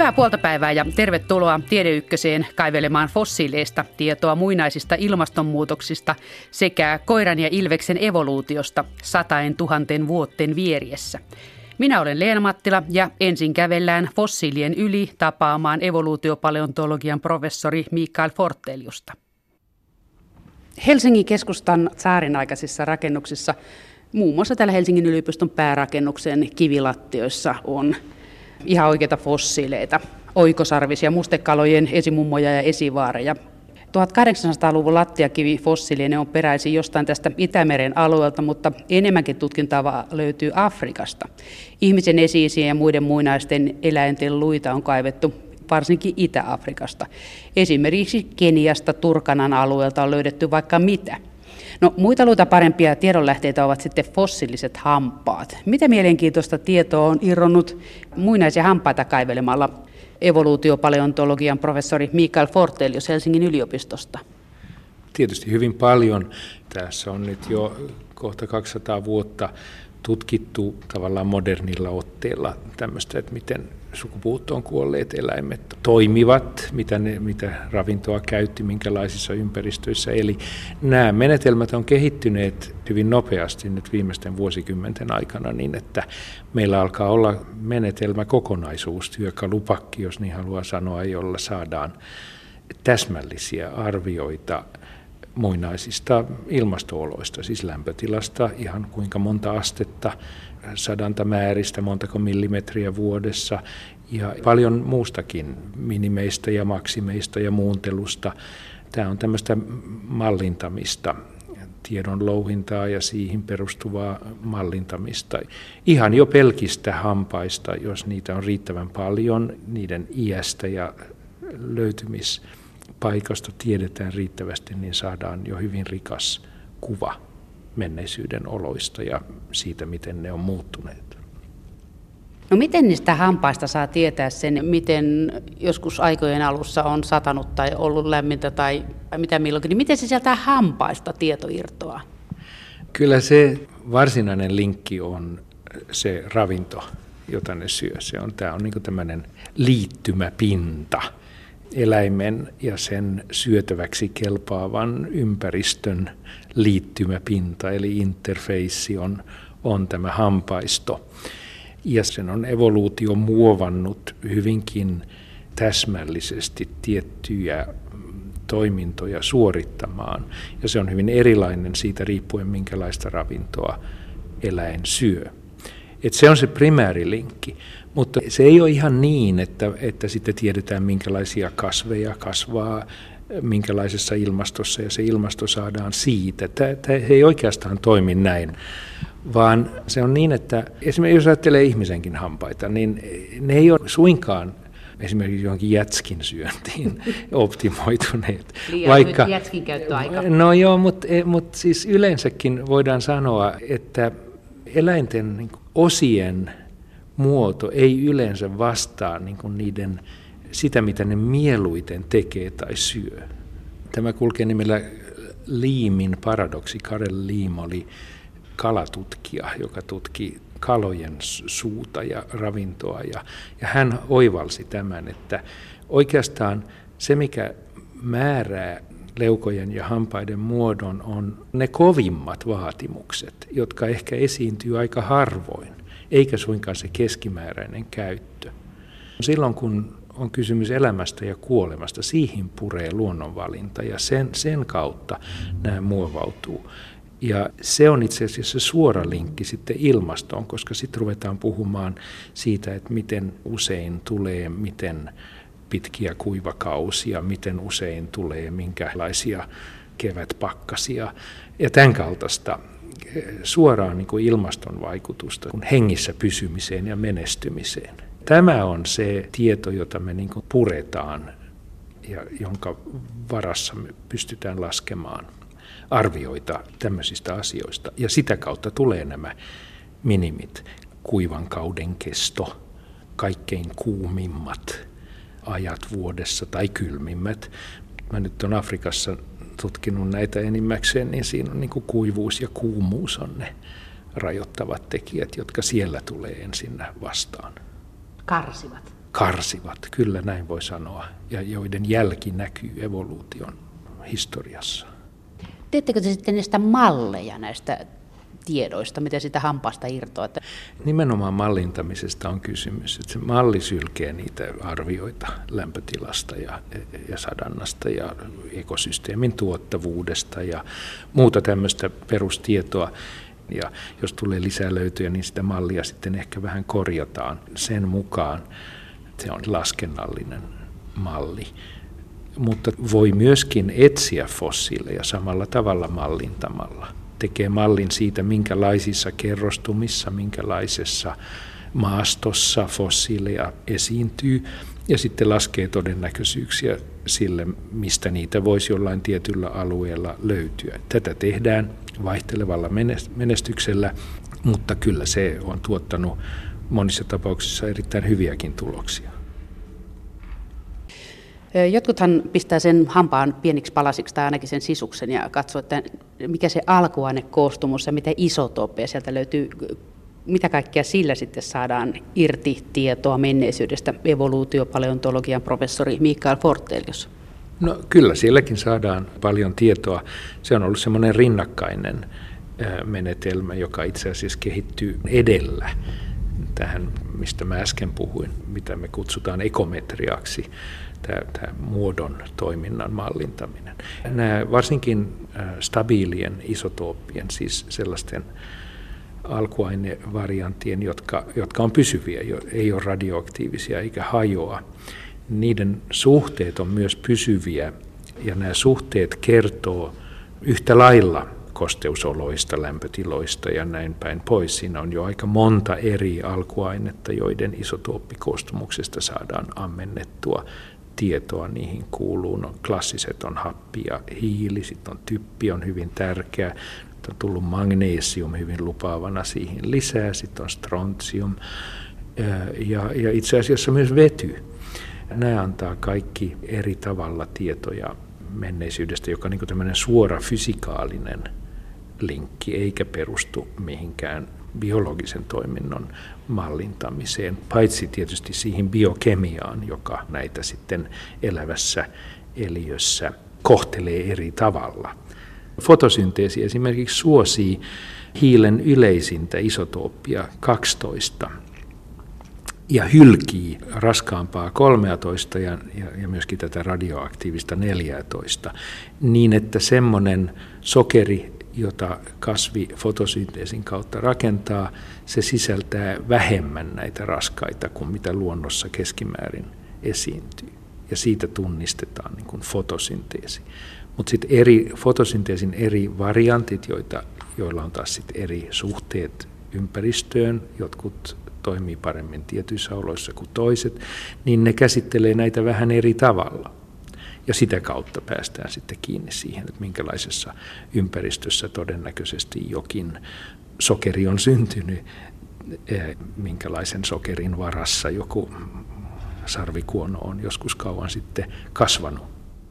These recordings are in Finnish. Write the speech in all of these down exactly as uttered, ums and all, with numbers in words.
Hyvää puoltapäivää ja tervetuloa Tiede Ykköseen kaivelemaan fossiileista tietoa muinaisista ilmastonmuutoksista sekä koiran ja ilveksen evoluutiosta sataen tuhanten vuotten vieriessä. Minä olen Leena Mattila ja ensin kävellään fossiilien yli tapaamaan evoluutiopaleontologian professori Mikael Forteliusta. Helsingin keskustan tsaarinaikaisissa rakennuksissa, muun muassa täällä Helsingin yliopiston päärakennuksen kivilattioissa on ihan oikeita fossiileita, oikosarvisia mustekalojen esimummoja ja esivaareja. tuhatkahdeksansataaluvun lattiakivifossiilinen on peräisin jostain tästä Itämeren alueelta, mutta enemmänkin tutkintaa löytyy Afrikasta. Ihmisen esi-isien ja muiden muinaisten eläinten luita on kaivettu varsinkin Itä-Afrikasta. Esimerkiksi Keniasta, Turkanan alueelta on löydetty vaikka mitä. No, muita luita parempia tiedonlähteitä ovat sitten fossiiliset hampaat. Mitä mielenkiintoista tietoa on irronnut muinaisia hampaita kaivelemalla evoluutiopaleontologian professori Mikael Fortelius Helsingin yliopistosta? Tietysti hyvin paljon. Tässä on nyt jo kohta kaksisataa vuotta tutkittu tavallaan modernilla otteella tämmöistä, että miten sukupuuttoon kuolleet eläimet toimivat, mitä, ne, mitä ravintoa käytti, minkälaisissa ympäristöissä. Eli nämä menetelmät on kehittyneet hyvin nopeasti nyt viimeisten vuosikymmenten aikana niin, että meillä alkaa olla menetelmäkokonaisuus, työkalupakki, jos niin haluaa sanoa, jolla saadaan täsmällisiä arvioita muinaisista ilmasto-oloista, siis lämpötilasta, ihan kuinka monta astetta, sadanta määristä, montako millimetriä vuodessa ja paljon muustakin minimeistä ja maksimeista ja muuntelusta. Tämä on tämmöistä mallintamista, tiedon louhintaa ja siihen perustuvaa mallintamista. Ihan jo pelkistä hampaista, jos niitä on riittävän paljon, niiden iästä ja löytymispaikasta tiedetään riittävästi, niin saadaan jo hyvin rikas kuva menneisyyden oloista ja siitä, miten ne on muuttuneet. No miten niistä hampaista saa tietää sen, miten joskus aikojen alussa on satanut tai ollut lämmintä tai mitä milloinkin, niin miten se sieltä hampaista tieto irtoaa? Kyllä se varsinainen linkki on se ravinto, jota ne syö. Se on, tämä on niin kuin tämmöinen liittymäpinta eläimen ja sen syötäväksi kelpaavan ympäristön liittymäpinta, eli interfeissi on, on tämä hampaisto. Ja sen on evoluutio muovannut hyvinkin täsmällisesti tiettyjä toimintoja suorittamaan. Ja se on hyvin erilainen siitä riippuen, minkälaista ravintoa eläin syö. Et se on se primäärilinkki. Mutta se ei ole ihan niin, että, että sitten tiedetään, minkälaisia kasveja kasvaa, minkälaisessa ilmastossa, ja se ilmasto saadaan siitä. Tämä, tämä ei oikeastaan toimi näin, vaan se on niin, että esimerkiksi jos ajattelee ihmisenkin hampaita, niin ne ei ole suinkaan esimerkiksi johonkin jätskin syöntiin optimoituneet. Liian vaikka jätskin käyttöaika. No joo, mutta, mutta siis yleensäkin voidaan sanoa, että eläinten niin kuin osien muoto ei yleensä vastaa niin kuin niiden, sitä, mitä ne mieluiten tekee tai syö. Tämä kulkee nimellä Leamin paradoksi. Karel Leam oli kalatutkija, joka tutki kalojen suuta ja ravintoa. Ja, ja hän oivalsi tämän, että oikeastaan se, mikä määrää leukojen ja hampaiden muodon, on ne kovimmat vaatimukset, jotka ehkä esiintyy aika harvoin, eikä suinkaan se keskimääräinen käyttö. Silloin kun on kysymys elämästä ja kuolemasta, siihen puree luonnonvalinta ja sen, sen kautta nämä muovautuu. Ja se on itse asiassa suora linkki sitten ilmastoon, koska sitten ruvetaan puhumaan siitä, että miten usein tulee, miten pitkiä kuivakausia, miten usein tulee, minkälaisia kevätpakkasia ja tämän kaltaista suoraan niin kuin ilmaston vaikutusta hengissä pysymiseen ja menestymiseen. Tämä on se tieto, jota me niin kuin puretaan ja jonka varassa me pystytään laskemaan arvioita tämmöisistä asioista. Ja sitä kautta tulee nämä minimit, kuivan kauden kesto, kaikkein kuumimmat ajat vuodessa tai kylmimmät. Mä nyt olen Afrikassa tutkinut näitä enimmäkseen, niin siinä on niin kuin kuivuus ja kuumuus on ne rajoittavat tekijät, jotka siellä tulee ensin vastaan. Karsivat. karsivat, kyllä näin voi sanoa, ja joiden jälki näkyy evoluution historiassa. Teettekö te sitten näistä malleja näistä tiedoista, miten sitä hampaasta irtoaa? Nimenomaan mallintamisesta on kysymys, että se malli sylkee niitä arvioita lämpötilasta ja, ja sadannasta ja ekosysteemin tuottavuudesta ja muuta tämmöistä perustietoa. Ja jos tulee lisää löytöjä, niin sitä mallia sitten ehkä vähän korjataan sen mukaan, että se on laskennallinen malli. Mutta voi myöskin etsiä fossiileja samalla tavalla mallintamalla. Tekee mallin siitä, minkälaisissa kerrostumissa, minkälaisessa maastossa fossiileja esiintyy, ja sitten laskee todennäköisyyksiä sille, mistä niitä voisi jollain tietyllä alueella löytyä. Tätä tehdään vaihtelevalla menestyksellä, mutta kyllä se on tuottanut monissa tapauksissa erittäin hyviäkin tuloksia. Jotkuthan pistää sen hampaan pieniksi palasiksi tai ainakin sen sisuksen ja katsoo, että mikä se alkuainekoostumus ja miten isotooppeja sieltä löytyy, mitä kaikkea sillä sitten saadaan irti tietoa menneisyydestä, evoluutiopaleontologian professori Mikael Fortelius. No kyllä, sielläkin saadaan paljon tietoa. Se on ollut semmoinen rinnakkainen menetelmä, joka itse asiassa kehittyy edellä tähän, mistä mä äsken puhuin, mitä me kutsutaan ekometriaksi. Tämä, tämä muodon toiminnan mallintaminen. Nämä varsinkin stabiilien isotooppien, siis sellaisten alkuainevarianttien, jotka, jotka on pysyviä, ei ole radioaktiivisia eikä hajoa, niiden suhteet on myös pysyviä ja nämä suhteet kertoo yhtä lailla kosteusoloista, lämpötiloista ja näin päin pois. Siinä on jo aika monta eri alkuainetta, joiden isotooppikoostumuksesta saadaan ammennettua tietoa. Niihin kuuluu, no klassiset on happi ja hiili, sitten on typpi, on hyvin tärkeä. Nyt on tullut magnesium hyvin lupaavana siihen lisää, sitten on strontium ja, ja itse asiassa myös vety. Nämä antaa kaikki eri tavalla tietoja menneisyydestä, joka on niin kuin tämmöinen suora fysikaalinen linkki, eikä perustu mihinkään biologisen toiminnon mallintamiseen, paitsi tietysti siihen biokemiaan, joka näitä sitten elävässä eliössä kohtelee eri tavalla. Fotosynteesi esimerkiksi suosii hiilen yleisintä isotooppia kaksitoista ja hylkii raskaampaa kolmetoista ja, ja, ja myöskin tätä radioaktiivista neljätoista, niin että semmoinen sokeri, jota kasvi fotosynteesin kautta rakentaa, se sisältää vähemmän näitä raskaita kuin mitä luonnossa keskimäärin esiintyy. Ja siitä tunnistetaan niin kuin fotosynteesi. Mutta sitten eri fotosynteesin eri variantit, joita, joilla on taas sit eri suhteet ympäristöön, jotkut toimii paremmin tietyissä oloissa kuin toiset, niin ne käsittelee näitä vähän eri tavalla. Ja sitä kautta päästään sitten kiinni siihen, että minkälaisessa ympäristössä todennäköisesti jokin sokeri on syntynyt, minkälaisen sokerin varassa joku sarvikuono on joskus kauan sitten kasvanut.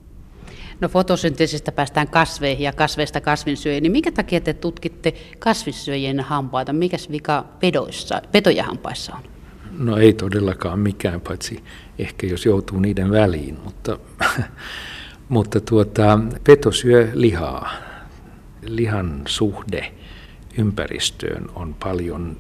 No fotosynteesistä päästään kasveihin ja kasveista kasvinsyöjiin, niin minkä takia te tutkitte kasvissyöjien hampaita? Mikäs vika pedoissa, petojen hampaissa on? No ei todellakaan mikään, paitsi ehkä jos joutuu niiden väliin, mutta, mutta tuota, peto syö lihaa. Lihan suhde ympäristöön on paljon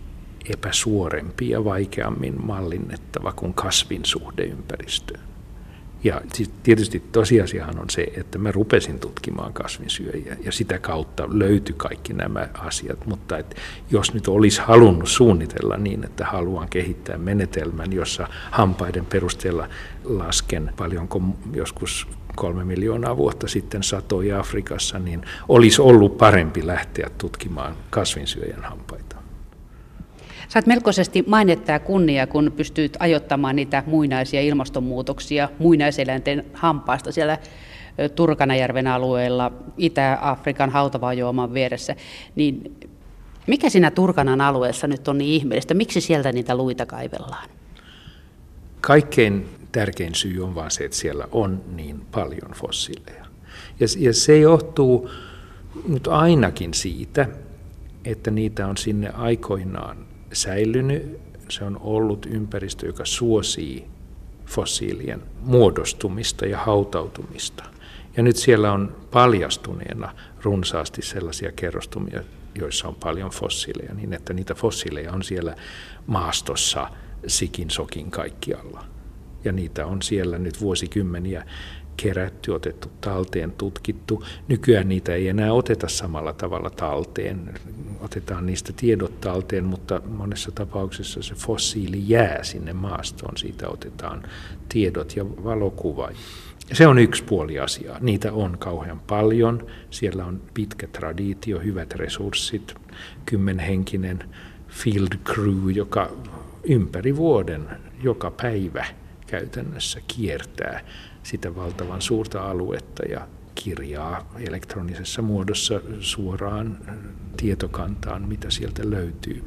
epäsuorempi ja vaikeammin mallinnettava kuin kasvin suhde ympäristöön. Ja tietysti tosiasiahan on se, että mä rupesin tutkimaan kasvinsyöjiä ja sitä kautta löytyi kaikki nämä asiat, mutta et jos nyt olisi halunnut suunnitella niin, että haluan kehittää menetelmän, jossa hampaiden perusteella lasken paljonko joskus kolme miljoonaa vuotta sitten satoi Afrikassa, niin olisi ollut parempi lähteä tutkimaan kasvinsyöjän hampaita. Saat melkoisesti mainetta ja kunnia, kun pystyt ajoittamaan niitä muinaisia ilmastonmuutoksia muinaiseläinten hampaasta siellä Turkanajärven alueella Itä-Afrikan hautavaajuoman vieressä. Niin mikä siinä Turkanan alueessa nyt on niin ihmeellistä? Miksi sieltä niitä luita kaivellaan? Kaikkein tärkein syy on vaan se, että siellä on niin paljon fossiileja. Ja, ja se johtuu nyt ainakin siitä, että niitä on sinne aikoinaan säilynyt se on ollut ympäristö, joka suosii fossiilien muodostumista ja hautautumista. Ja nyt siellä on paljastuneena runsaasti sellaisia kerrostumia, joissa on paljon fossiileja, niin että niitä fossiileja on siellä maastossa sikin sokin kaikkialla. Ja niitä on siellä nyt vuosikymmeniä kerätty, otettu talteen, tutkittu. Nykyään niitä ei enää oteta samalla tavalla talteen. Otetaan niistä tiedot talteen, mutta monessa tapauksessa se fossiili jää sinne maastoon. Siitä otetaan tiedot ja valokuva. Se on yksi puoli asiaa. Niitä on kauhean paljon. Siellä on pitkä traditio, hyvät resurssit, kymmenhenkinen field crew, joka ympäri vuoden joka päivä käytännössä kiertää sitä valtavan suurta aluetta ja kirjaa elektronisessa muodossa suoraan tietokantaan, mitä sieltä löytyy.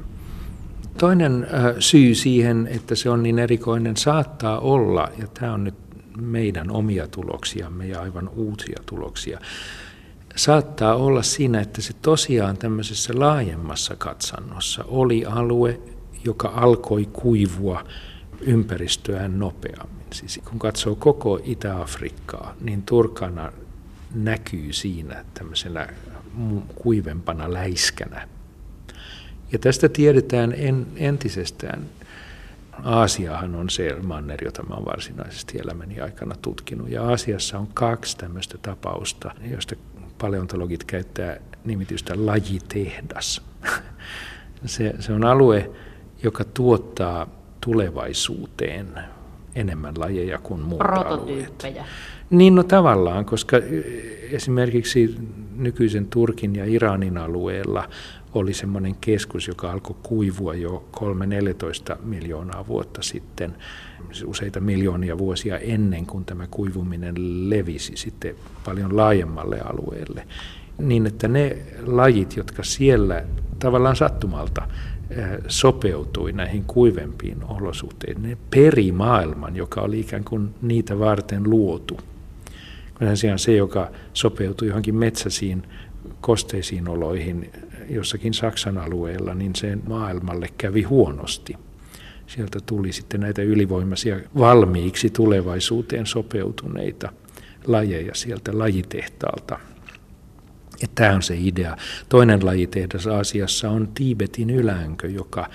Toinen syy siihen, että se on niin erikoinen, saattaa olla, ja tämä on nyt meidän omia tuloksiamme ja aivan uusia tuloksia, saattaa olla siinä, että se tosiaan tämmöisessä laajemmassa katsannossa oli alue, joka alkoi kuivua ympäristöään nopeammin. Siis kun katsoo koko Itä-Afrikkaa, niin Turkana näkyy siinä tämmöisenä kuivempana läiskänä. Ja tästä tiedetään en, entisestään. Aasiahan on se manner, jota mä olen varsinaisesti elämäni aikana tutkinut. Ja Aasiassa on kaksi tämmöistä tapausta, joista paleontologit käyttää nimitystä lajitehdas. Se, se on alue, joka tuottaa tulevaisuuteen enemmän lajeja kuin muut alueet. Niin no tavallaan, koska esimerkiksi nykyisen Turkin ja Iranin alueella oli semmoinen keskus, joka alkoi kuivua jo kolme neljätoista miljoonaa vuotta sitten, useita miljoonia vuosia ennen kuin tämä kuivuminen levisi sitten paljon laajemmalle alueelle. Niin että ne lajit, jotka siellä tavallaan sattumalta sopeutui näihin kuivempiin olosuhteisiin, ne peri maailman, joka oli ikään kuin niitä varten luotu. Sen sijaan se, joka sopeutui johonkin metsäisiin kosteisiin oloihin jossakin Saksan alueella, niin sen maailmalle kävi huonosti. Sieltä tuli sitten näitä ylivoimaisia valmiiksi tulevaisuuteen sopeutuneita lajeja sieltä lajitehtaalta. Ja tämä on se idea. Toinen lajitehdas Aasiassa on Tiibetin ylänkö, joka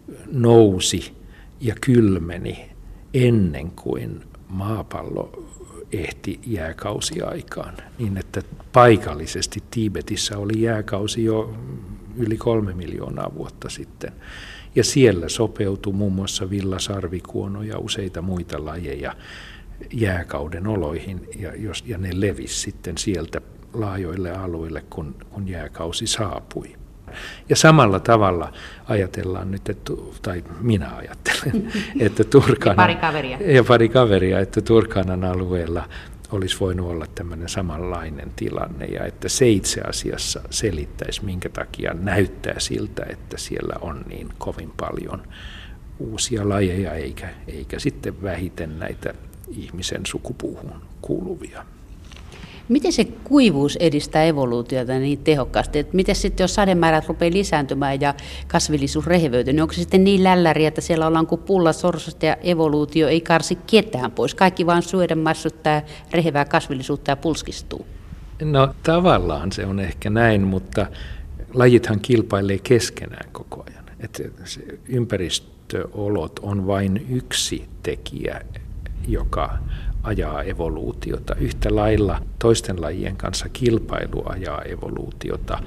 nousi ja kylmeni ennen kuin maapallo ehti jääkausiaikaan. Niin että paikallisesti Tiibetissä oli jääkausi jo yli kolme miljoonaa vuotta sitten. Ja siellä sopeutui muun muassa villasarvikuono ja useita muita lajeja jääkauden oloihin, ja, jos, ja ne levisi sitten sieltä laajoille alueille, kun, kun jääkausi saapui. Ja samalla tavalla ajatellaan nyt, että, tai minä ajattelen, että Turkanan, ja pari kaveria. ja pari kaveria, että Turkanan alueella olisi voinut olla tämmöinen samanlainen tilanne, ja että se itse asiassa selittäisi, minkä takia näyttää siltä, että siellä on niin kovin paljon uusia lajeja, eikä, eikä sitten vähiten näitä ihmisen sukupuuhun kuuluvia. Miten se kuivuus edistää evoluutiota niin tehokkaasti? Että miten sitten, jos sademäärät rupeaa lisääntymään ja kasvillisuus rehevöityy, niin onko se sitten niin lälläri, että siellä ollaan kuin pulla sorsasta ja evoluutio ei karsi ketään pois? Kaikki vaan syödä massuttaa rehevää kasvillisuutta ja pulskistuu. No tavallaan se on ehkä näin, mutta lajithan kilpailee keskenään koko ajan. Että se ympäristöolot on vain yksi tekijä, joka ajaa evoluutiota. Yhtä lailla toisten lajien kanssa kilpailu ajaa evoluutiota.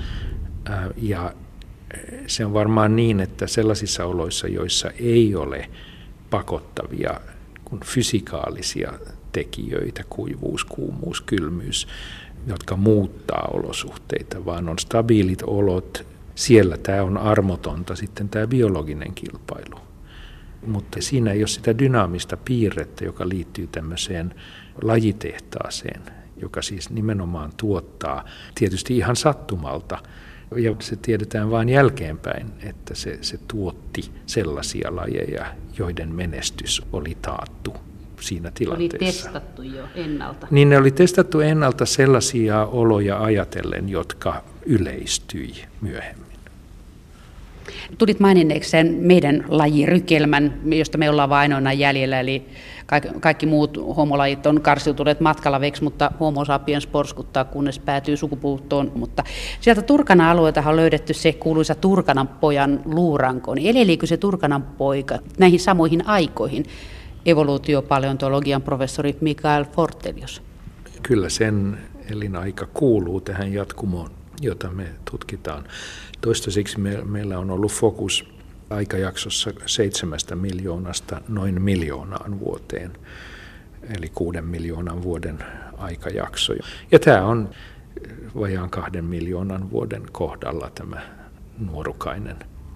Ja se on varmaan niin, että sellaisissa oloissa, joissa ei ole pakottavia kuin fysikaalisia tekijöitä, kuivuus, kuumuus, kylmyys, jotka muuttaa olosuhteita, vaan on stabiilit olot, siellä tämä on armotonta sitten tämä biologinen kilpailu. Mutta siinä ei ole sitä dynaamista piirrettä, joka liittyy tämmöiseen lajitehtaaseen, joka siis nimenomaan tuottaa tietysti ihan sattumalta. Ja se tiedetään vain jälkeenpäin, että se, se tuotti sellaisia lajeja, joiden menestys oli taattu siinä tilanteessa. Oli testattu jo ennalta. Niin ne oli testattu ennalta sellaisia oloja ajatellen, jotka yleistyi myöhemmin. Tulit maininneeksi sen meidän lajirykelmän, josta me ollaan vain ainoana jäljellä, eli kaikki muut homolajit on karsiutuneet matkalla veksi, mutta Homo sapiens porskuttaa, kunnes päätyy sukupuuttoon. Mutta sieltä Turkanan alueelta on löydetty se kuuluisa Turkanan pojan luuranko. Elelikö se Turkanan poika näihin samoihin aikoihin? Evoluutiopaleontologian professori Mikael Fortelius. Kyllä sen elinaika kuuluu tähän jatkumoon, jota me tutkitaan. Toistaiseksi me, meillä on ollut fokus aikajaksossa seitsemästä miljoonasta noin miljoonaan vuoteen, eli kuuden miljoonan vuoden aikajakso. Ja tämä on vajaan kahden miljoonan vuoden kohdalla tämä nuorukainen.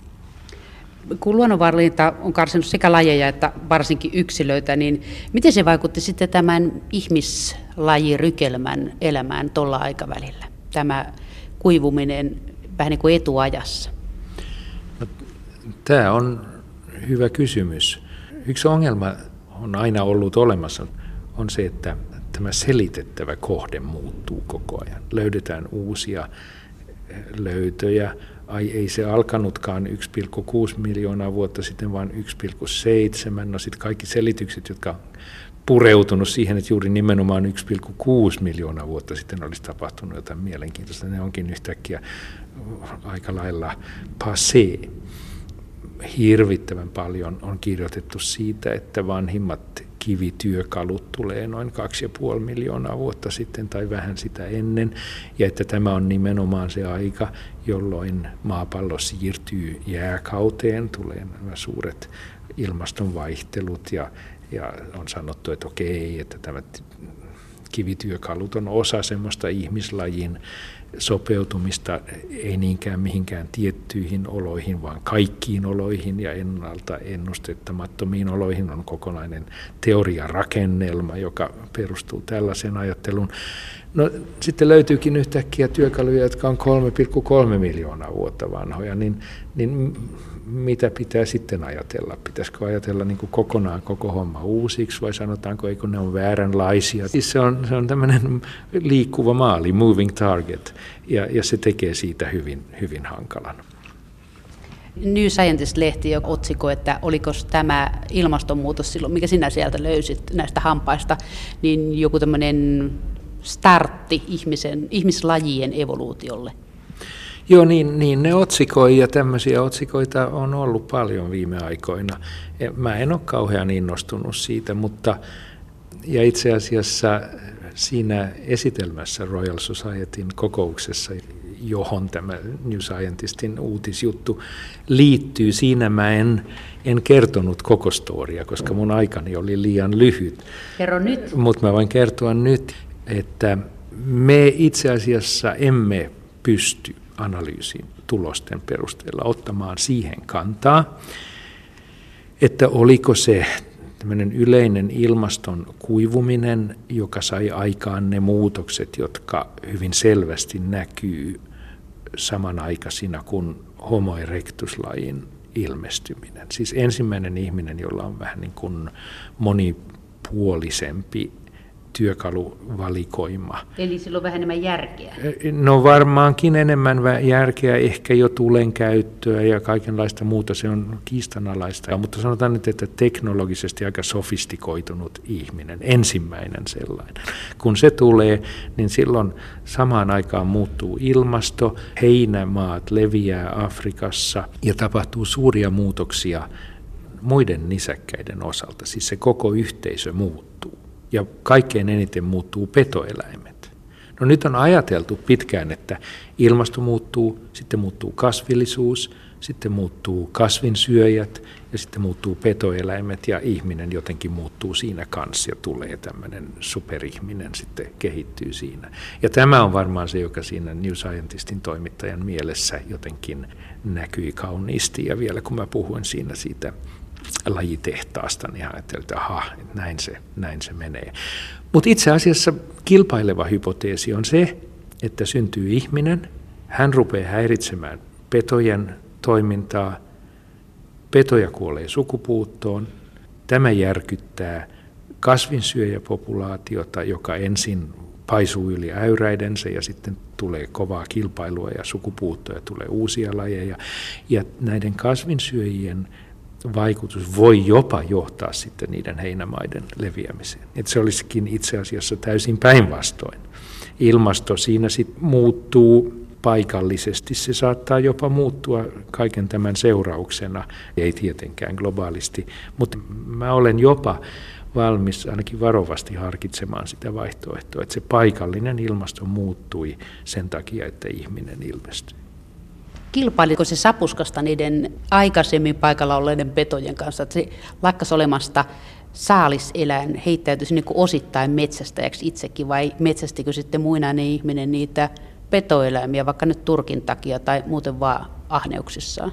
Kun luonnonvalinta on karsinut sekä lajeja että varsinkin yksilöitä, niin miten se vaikutti sitten tämän ihmislajirykelmän elämään tuolla aikavälillä? Tämä kuivuminen vähän niin kuin etuajassa. No, tämä on hyvä kysymys. Yksi ongelma on aina ollut olemassa, on se, että tämä selitettävä kohde muuttuu koko ajan. Löydetään uusia löytöjä. Ai ei se alkanutkaan yksi pilkku kuusi miljoonaa vuotta sitten, vaan yksi pilkku seitsemän. No sitten kaikki selitykset, jotka on pureutunut siihen, että juuri nimenomaan yksi pilkku kuusi miljoonaa vuotta sitten olisi tapahtunut jotain mielenkiintoista. Ne onkin yhtäkkiä aika lailla passé. Hirvittävän paljon on kirjoitettu siitä, että vanhimmat kivityökalut tulee noin kaksi ja puoli miljoonaa vuotta sitten tai vähän sitä ennen, ja että tämä on nimenomaan se aika, jolloin maapallo siirtyy jääkauteen, tulee nämä suuret ilmastonvaihtelut, ja, ja on sanottu, että okei, että tämä kivityökalut on osa semmoista ihmislajin sopeutumista ei niinkään mihinkään tiettyihin oloihin, vaan kaikkiin oloihin ja ennalta ennustettamattomiin oloihin on kokonainen teoriarakennelma, joka perustuu tällaiseen ajatteluun. No sitten löytyykin yhtäkkiä työkaluja, jotka on kolme pilkku kolme miljoonaa vuotta vanhoja, niin, niin mitä pitää sitten ajatella? Pitäisikö ajatella niin kuin kokonaan koko homma uusiksi vai sanotaanko, eikö ne on vääränlaisia? Siis se on, se on tämmöinen liikkuva maali, moving target, ja, ja se tekee siitä hyvin, hyvin hankalan. New Scientist-lehti jo otsikoi, että oliko tämä ilmastonmuutos silloin, mikä sinä sieltä löysit näistä hampaista, niin joku tämmöinen startti ihmisen, ihmislajien evoluutiolle. Joo, niin, niin ne otsikoi, ja tämmöisiä otsikoita on ollut paljon viime aikoina. Mä en ole kauhean innostunut siitä, mutta ja itse asiassa siinä esitelmässä Royal Societyn kokouksessa, johon tämä New Scientistin uutisjuttu liittyy, siinä mä en, en kertonut koko storia, koska mun aikani oli liian lyhyt. Kerro nyt. Mutta mä voin kertoa nyt, että me itse asiassa emme pysty analyysin tulosten perusteella ottamaan siihen kantaa, että oliko se tämmöinen yleinen ilmaston kuivuminen, joka sai aikaan ne muutokset, jotka hyvin selvästi näkyy samanaikaisina kuin Homo erectus-lajin ilmestyminen. Siis ensimmäinen ihminen, jolla on vähän niin kuin monipuolisempi työkaluvalikoima. Eli sillä on vähän enemmän järkeä? No varmaankin enemmän järkeä, ehkä jo tulen käyttöä ja kaikenlaista muuta, se on kiistanalaista. Mutta sanotaan nyt, että teknologisesti aika sofistikoitunut ihminen, ensimmäinen sellainen. Kun se tulee, niin silloin samaan aikaan muuttuu ilmasto, heinämaat leviää Afrikassa ja tapahtuu suuria muutoksia muiden nisäkkäiden osalta, siis se koko yhteisö muuttuu. Ja kaikkein eniten muuttuu petoeläimet. No nyt on ajateltu pitkään, että ilmasto muuttuu, sitten muuttuu kasvillisuus, sitten muuttuu kasvinsyöjät ja sitten muuttuu petoeläimet ja ihminen jotenkin muuttuu siinä kanssa ja tulee tämmöinen superihminen sitten kehittyy siinä. Ja tämä on varmaan se, joka siinä New Scientistin toimittajan mielessä jotenkin näkyi kauniisti ja vielä kun mä puhuin siinä siitä lajitehtaasta, niin ajattelin, että aha, näin se, näin se menee. Mutta itse asiassa kilpaileva hypoteesi on se, että syntyy ihminen, hän rupeaa häiritsemään petojen toimintaa, petoja kuolee sukupuuttoon, tämä järkyttää kasvinsyöjäpopulaatiota, joka ensin paisuu yli äyräidensä ja sitten tulee kovaa kilpailua ja sukupuuttoja, tulee uusia lajeja. Ja näiden kasvinsyöjien vaikutus voi jopa johtaa sitten niiden heinämaiden leviämiseen. Et se olisikin itse asiassa täysin päinvastoin. Ilmasto siinä sitten muuttuu paikallisesti, se saattaa jopa muuttua kaiken tämän seurauksena, ei tietenkään globaalisti, mutta mä olen jopa valmis ainakin varovasti harkitsemaan sitä vaihtoehtoa, että se paikallinen ilmasto muuttui sen takia, että ihminen ilmestyi. Kilpailiko se sapuskasta niiden aikaisemmin paikalla olleiden petojen kanssa, että se lakkasi olemasta saaliseläin, heittäytyisi niin kuin osittain metsästäjäksi itsekin, vai metsästikö sitten muinainen ihminen niitä petoeläimiä, vaikka nyt turkin takia tai muuten vaan ahneuksissaan?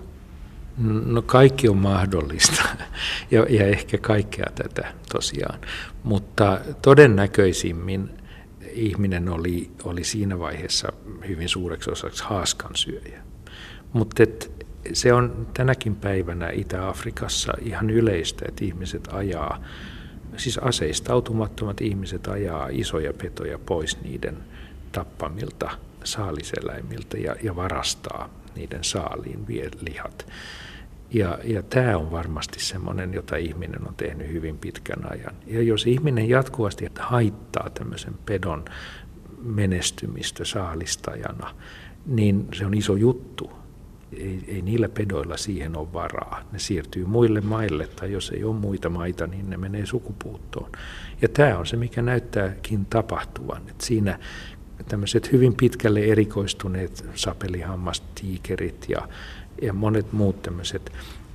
No kaikki on mahdollista ja, ja ehkä kaikkea tätä tosiaan, mutta todennäköisimmin ihminen oli, oli siinä vaiheessa hyvin suureksi osaksi haaskansyöjä. Mutta se on tänäkin päivänä Itä-Afrikassa ihan yleistä, että ihmiset ajaa, siis aseistautumattomat ihmiset ajaa isoja petoja pois niiden tappamilta saaliseläimiltä ja, ja varastaa niiden saaliin, vie lihat. Ja, ja tämä on varmasti semmoinen, jota ihminen on tehnyt hyvin pitkän ajan. Ja jos ihminen jatkuvasti haittaa tämmöisen pedon menestymistä saalistajana, niin se on iso juttu. Ei, ei niillä pedoilla siihen ole varaa. Ne siirtyy muille maille, tai jos ei ole muita maita, niin ne menee sukupuuttoon. Ja tämä on se, mikä näyttääkin tapahtuvan. Et siinä tämmöiset hyvin pitkälle erikoistuneet sapelihammastiikerit ja, ja monet muut tämmöiset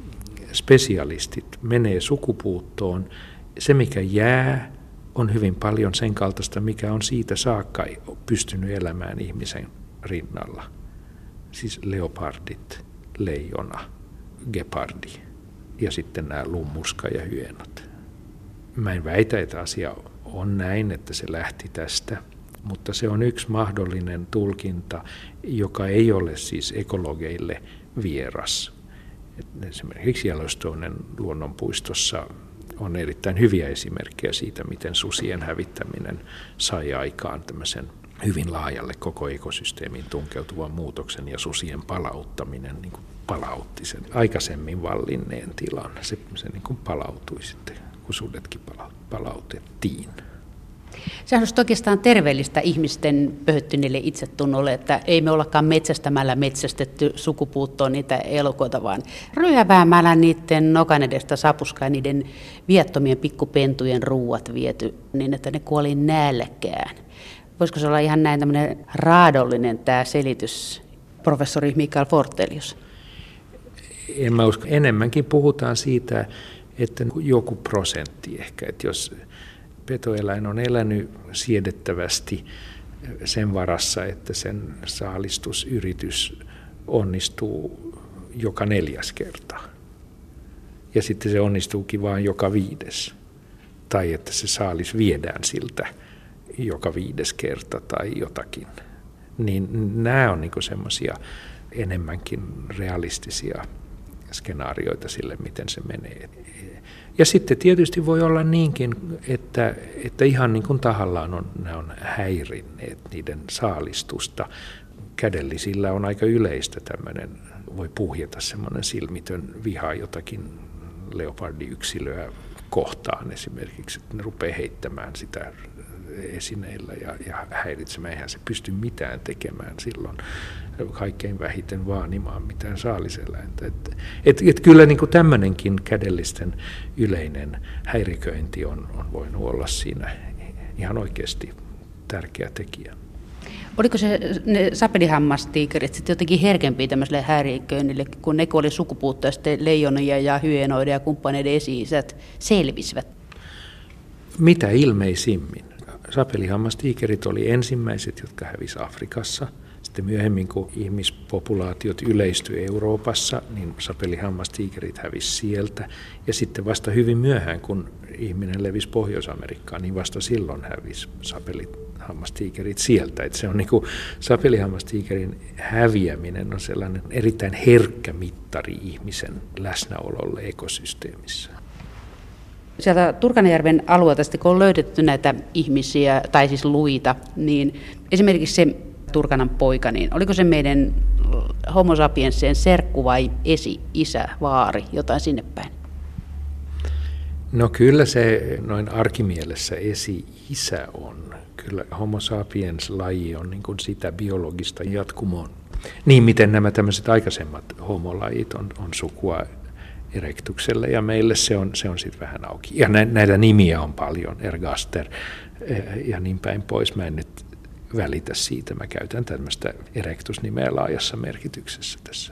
spesialistit menee sukupuuttoon. Se, mikä jää, on hyvin paljon sen kaltaista, mikä on siitä saakka pystynyt elämään ihmisen rinnalla. Siis leopardit, leijona, gepardi ja sitten nämä lummuska ja hyeenot. Mä en väitä, että asia on näin, että se lähti tästä, mutta se on yksi mahdollinen tulkinta, joka ei ole siis ekologeille vieras. Esimerkiksi Yellowstonen luonnonpuistossa on erittäin hyviä esimerkkejä siitä, miten susien hävittäminen sai aikaan tämmöisen hyvin laajalle koko ekosysteemiin tunkeutuvan muutoksen, ja susien palauttaminen niin kuin palautti sen aikaisemmin vallinneen tilan. Se, se niin kuin palautui sitten, kun sudetkin palautettiin. Sehän olisi oikeastaan terveellistä ihmisten pöhöttyneille itsetunnolle, että ei me ollakaan metsästämällä metsästetty sukupuuttoon niitä elukoita, vaan ryöväämällä niiden nokan edestä sapuskaa niiden viattomien pikkupentujen ruuat viety niin, että ne kuoli nälkään. Voisiko se olla ihan näin tämmöinen raadollinen tämä selitys, professori Mikael Fortelius? En mä usko. Enemmänkin puhutaan siitä, että joku prosentti ehkä, että jos petoeläin on elänyt siedettävästi sen varassa, että sen saalistusyritys onnistuu joka neljäs kerta. Ja sitten se onnistuukin vain joka viides. Tai että se saalis viedään siltä joka viides kerta tai jotakin. Niin nämä on niinku semmoisia enemmänkin realistisia skenaarioita sille, miten se menee. Ja sitten tietysti voi olla niinkin, että, että ihan niin kuin tahallaan on, ne on häirinneet niiden saalistusta. Kädellisillä on aika yleistä tämmöinen, voi puhjeta semmoinen silmitön viha jotakin leopardiyksilöä kohtaan esimerkiksi, että ne rupeaa heittämään sitä esineillä ja, ja häiritsemään. Eihän se pysty mitään tekemään silloin, kaikkein vähiten vaanimaan mitään saaliseläintä. Et, et, et kyllä niin kuin tämmöinenkin kädellisten yleinen häiriköinti on, on voinut olla siinä ihan oikeasti tärkeä tekijä. Oliko se ne sapelihammastiikerit sitten jotenkin herkempiä tämmöiselle häiriköinnille, kun ne oli sukupuuttoja, sitten leijonia ja hyenoiden ja kumppaneiden esi-isät selvisivät? Mitä ilmeisimmin. Sapelihammastiikerit oli ensimmäiset, jotka hävisi Afrikassa. Sitten myöhemmin, kun ihmispopulaatiot yleistyi Euroopassa, niin sapelihammastiikerit hävisi sieltä. Ja sitten vasta hyvin myöhään, kun ihminen levisi Pohjois-Amerikkaan, niin vasta silloin hävisi sapelihammastiikerit sieltä. Et se on niin kuin, sapelihammastiikerin häviäminen on sellainen erittäin herkkä mittari ihmisen läsnäololle ekosysteemissä. Sieltä Turkanjärven alueelta, kun on löydetty näitä ihmisiä, tai siis luita, niin esimerkiksi se Turkanan poika, niin oliko se meidän Homo sapiensien serkku vai esi-isä, vaari, jotain sinne päin? No kyllä se noin arkimielessä esi-isä on. Kyllä Homo sapiens-laji on niin kuin sitä biologista jatkumoa. Niin miten nämä tämmöiset aikaisemmat homolajit on, on sukua erectukselle ja meille se on, se on sitten vähän auki. Ja nä, näitä nimiä on paljon, ergaster ja niin päin pois. Mä en nyt välitä siitä, mä käytän tämmöistä erectus-nimeä laajassa merkityksessä tässä.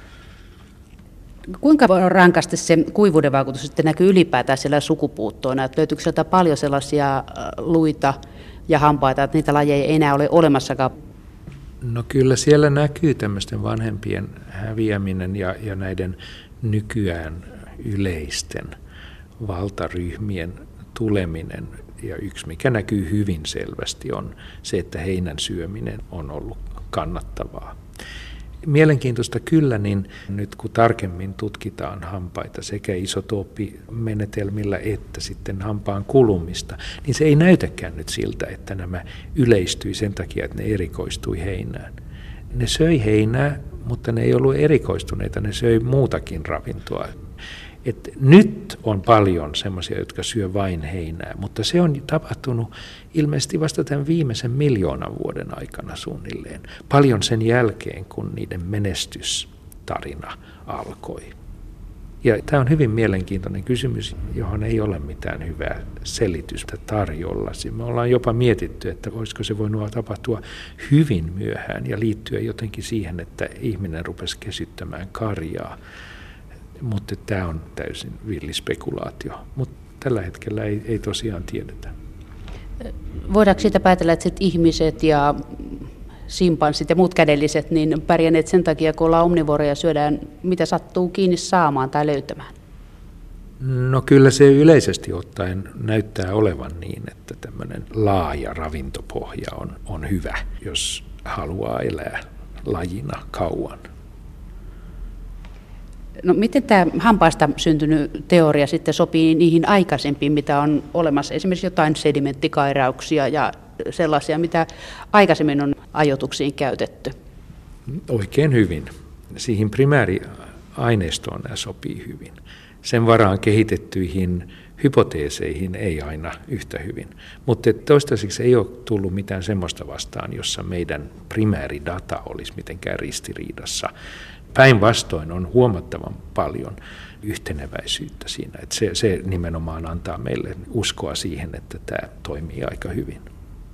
Kuinka rankasti se kuivuuden vaikutus sitten näkyy ylipäätään siellä sukupuuttoina? Löytyykö sieltä paljon sellaisia luita ja hampaita, että niitä lajeja ei enää ole olemassakaan? No kyllä siellä näkyy tämmöisten vanhempien häviäminen ja, ja näiden nykyään yleisten valtaryhmien tuleminen. Ja yksi, mikä näkyy hyvin selvästi, on se, että heinän syöminen on ollut kannattavaa. Mielenkiintoista kyllä, niin nyt kun tarkemmin tutkitaan hampaita sekä isotooppimenetelmillä että sitten hampaan kulumista, niin se ei näytäkään nyt siltä, että nämä yleistyi sen takia, että ne erikoistui heinään. Ne söi heinää, mutta ne ei ollut erikoistuneita, ne söi muutakin ravintoa. Et nyt on paljon semmoisia, jotka syö vain heinää, mutta se on tapahtunut ilmeisesti vasta tämän viimeisen miljoonan vuoden aikana suunnilleen. Paljon sen jälkeen, kun niiden menestystarina alkoi. Ja tämä on hyvin mielenkiintoinen kysymys, johon ei ole mitään hyvää selitystä tarjolla. Me ollaan jopa mietitty, että olisiko se voinut tapahtua hyvin myöhään ja liittyä jotenkin siihen, että ihminen rupesi kesyttämään karjaa. Mutta tämä on täysin villispekulaatio, mutta tällä hetkellä ei, ei tosiaan tiedetä. Voidaanko siitä päätellä, että sit ihmiset ja simpanssit ja muut kädelliset niin pärjänneet sen takia, kun ollaan omnivoreja, syödään mitä sattuu kiinni saamaan tai löytämään? No kyllä se yleisesti ottaen näyttää olevan niin, että tämmöinen laaja ravintopohja on, on hyvä, jos haluaa elää lajina kauan. No miten tämä hampaista syntynyt teoria sitten sopii niihin aikaisempiin, mitä on olemassa? Esimerkiksi jotain sedimenttikairauksia ja sellaisia, mitä aikaisemmin on ajoituksiin käytetty. Oikein hyvin. Siihen primääriaineistoon nämä sopii hyvin. Sen varaan kehitettyihin hypoteeseihin ei aina yhtä hyvin. Mutta toistaiseksi ei ole tullut mitään semmoista vastaan, jossa meidän primääridata olisi mitenkään ristiriidassa. Päinvastoin on huomattavan paljon yhteneväisyyttä siinä, että se, se nimenomaan antaa meille uskoa siihen, että tämä toimii aika hyvin.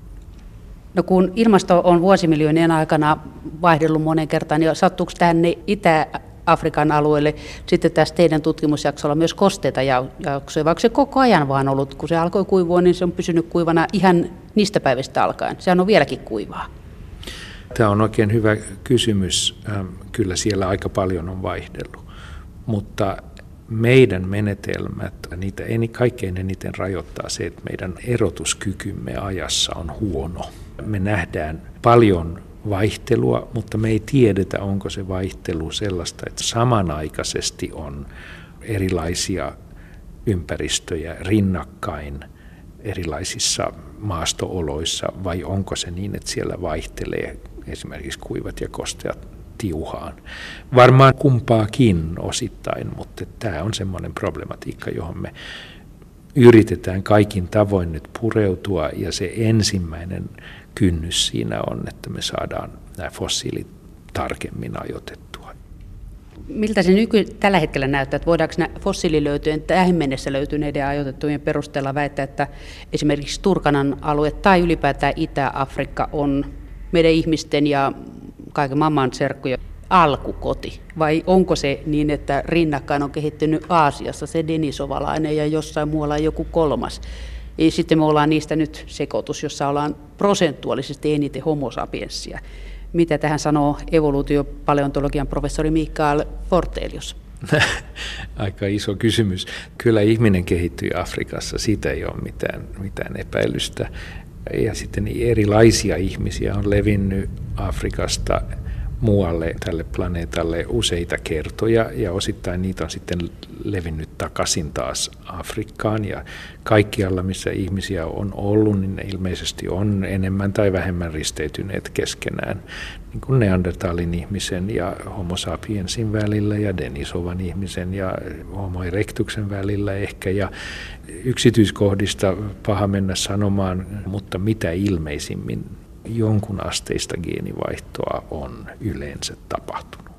No kun ilmasto on vuosimiljoonien aikana vaihdellut monen kertaan, niin sattuuko tänne Itä-Afrikan alueelle sitten tässä teidän tutkimusjaksolla myös kosteita jaksoja, vaikka se koko ajan vaan ollut, kun se alkoi kuivua, niin se on pysynyt kuivana ihan niistä päivistä alkaen. Sehän on vieläkin kuivaa. Tämä on oikein hyvä kysymys. Kyllä siellä aika paljon on vaihdellut, mutta meidän menetelmät, niitä kaikkein eniten rajoittaa se, että meidän erotuskykymme ajassa on huono. Me nähdään paljon vaihtelua, mutta me ei tiedetä, onko se vaihtelu sellaista, että samanaikaisesti on erilaisia ympäristöjä rinnakkain erilaisissa maasto-oloissa, vai onko se niin, että siellä vaihtelee esimerkiksi kuivat ja kosteat tiuhaan. Varmaan kumpaakin osittain, mutta tämä on semmoinen problematiikka, johon me yritetään kaikin tavoin nyt pureutua, ja se ensimmäinen kynnys siinä on, että me saadaan nämä fossiilit tarkemmin ajoitettua. Miltä se nyky tällä hetkellä näyttää, että voidaanko nämä fossiililöytyjen tähän mennessä löytyneiden ja ajoitettujen perusteella väittää, että esimerkiksi Turkanan alue tai ylipäätään Itä-Afrikka on meidän ihmisten ja kaiken maailman serkkujen alkukoti? Vai onko se niin, että rinnakkain on kehittynyt Aasiassa se denisovalainen ja jossain muualla joku kolmas? Ja sitten me ollaan niistä nyt sekoitus, jossa ollaan prosentuaalisesti eniten homo sapienssia. Mitä tähän sanoo evoluutiopaleontologian professori Mikael Fortelius? Aika iso kysymys. Kyllä ihminen kehittyi Afrikassa, siitä ei ole mitään, mitään epäilystä. Ja sitten erilaisia ihmisiä on levinnyt Afrikasta muualle tälle planeetalle useita kertoja ja osittain niitä on sitten levinnyt takaisin taas Afrikkaan ja kaikkialla, missä ihmisiä on ollut, niin ne ilmeisesti on enemmän tai vähemmän risteytyneet keskenään, niin kuin Neandertalin ihmisen ja Homo sapiensin välillä ja Denisovan ihmisen ja Homo erectuksen välillä ehkä ja yksityiskohdista paha mennä sanomaan, mutta mitä ilmeisimmin jonkun asteista geenivaihtoa on yleensä tapahtunut.